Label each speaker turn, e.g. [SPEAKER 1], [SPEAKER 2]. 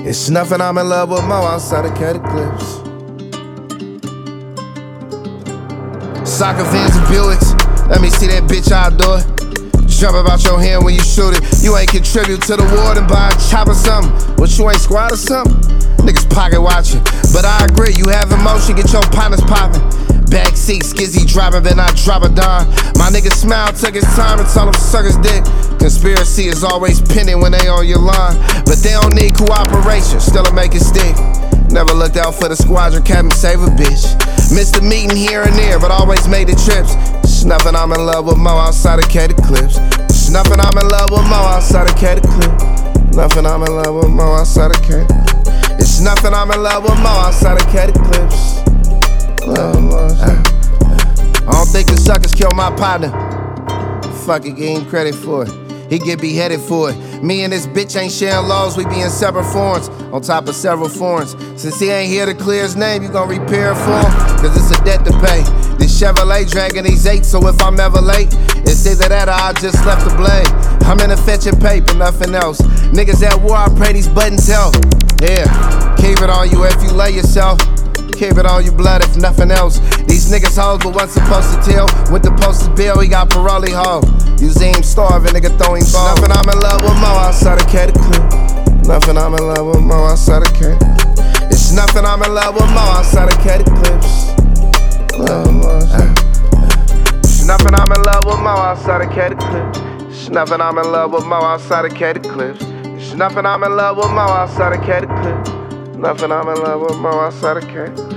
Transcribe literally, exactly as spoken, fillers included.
[SPEAKER 1] It's nothing, I'm in love with Mo outside of Katy Clips. Soccer fans and Buicks, let me see that bitch outdoor. Jump about your hand when you shoot it. You ain't contribute to the war, then buy a chop or something. What, you ain't squad or something? Niggas pocket watching. But I agree, you have emotion, get your partners popping. Backseat, skizzy dropping, then I drop a dime. My nigga smile, took his time and told him suck his dick. Conspiracy is always pending when they on your line, but they don't need cooperation, still I make it stick. Never looked out for the squadron, Captain save a bitch. Missed a meeting here and there, but always made the trips. It's nothing, I'm in love with Mo outside of Katy Clips. It's nothing, I'm in love with Mo outside of Katy Clips. Nothing, I'm in love with Mo outside of Katy Clips. It's nothing, I'm in love with Mo outside of Katy Clips. I don't think the suckers kill my partner. Fuck it, give him credit for it. He get beheaded for it. Me and this bitch ain't sharing laws, we be in separate forms, on top of several foreigns. Since he ain't here to clear his name, you gon' repair it for him, cause it's a debt to pay. This Chevrolet dragging these eight, so if I'm ever late, it's either that or I just left the blade. I'm in a fetching paper, nothing else. Niggas at war, I pray these buttons help. Yeah, keep it on you if you lay yourself. Keep it on your blood if nothing else. These niggas hoes, but what's supposed to tell? Went to posted bill, he got parole hoe. You see him starving, nigga throwing balls. Nothing, I'm in love with Mo outside of Katy Clips. Nothing, I'm in love with Mo outside of Katy Clips. It's nothing, I'm in love with Mo outside of Katy Clips. It's nothing, I'm in love with Mo outside of Katy Clips. It's nothing, I'm in love with Mo outside of Katy Clips. It's nothing, I'm in love with Mo outside of Katy Clips. Nothing, I'm in love with Mo outside of Katy.